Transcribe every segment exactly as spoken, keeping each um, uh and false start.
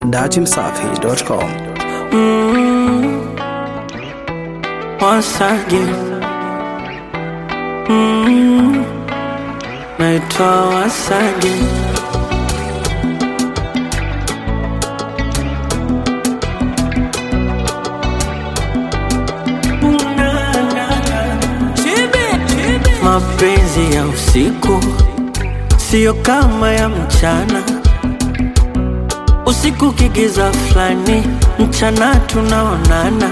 datimsafi dot com. Mm, once again. Mm, naitwa once again. Mapenzi ya usiku sio kama ya mchana. Usiku kigiza flani, mchana tunaonana.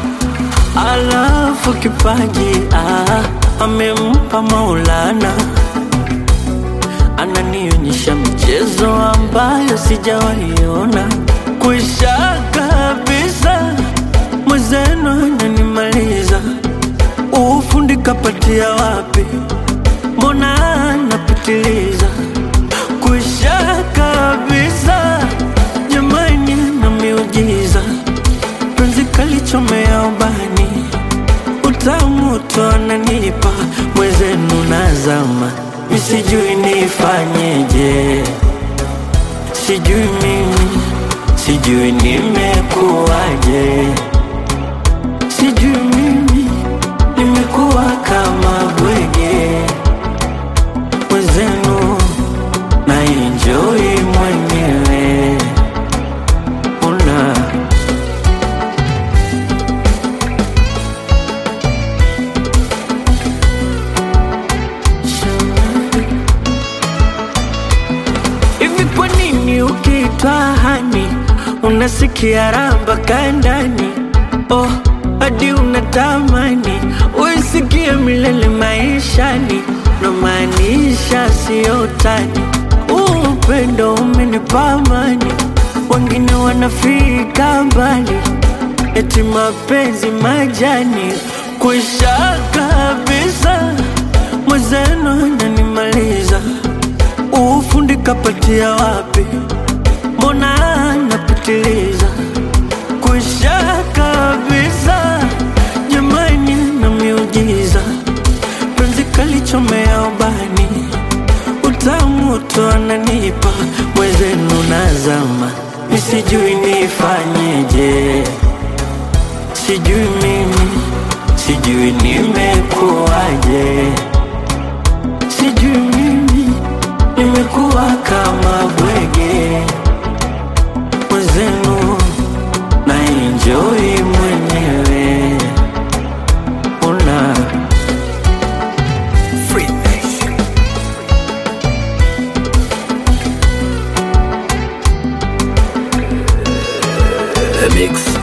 Alafu kipaji ah, amempa Maulana. Ananionyesha michezo ambayo sijawaiona. Kwisha kabisa, mwezeno ananimaliza. Ufundi kapatia wapi? Mbona napitiliza? Kwisha kabisa, jamani na miujiza. Penzi kalichomea ubani, utamu tu ananipa. Mwezenu nazama, misijui nifanyeje. Sijui mimi, sijui nimekuwaje. Sijui mimi, nimekuwa kama bwege. Mwezenu na enjoy mwenyewe. Una hivi, kwa nini ukiitwa hani unasikia ramba kandani? Oh, hadi unatamani uisikie milele maishani. Na maanisha sio tani, upendo umenipa amani. Wengine wanafika mbali, eti mapenzi majani. Kwisha kabisa, mwezeno ananimaliza. Ufundi kapatia wapi? Mbona napitiliza? Kwisha kabisa, jamani na miujiza. Penzi kalichomea ubani, utamu tu ananipa. Mwezenu nazama, misijui nifanyeje. Sijui mimi, sijui nimekuwaje. Sijui mimi, nimekuwa kama bwege. Mwezenu na enjoy mwenyewe. Una The Mix.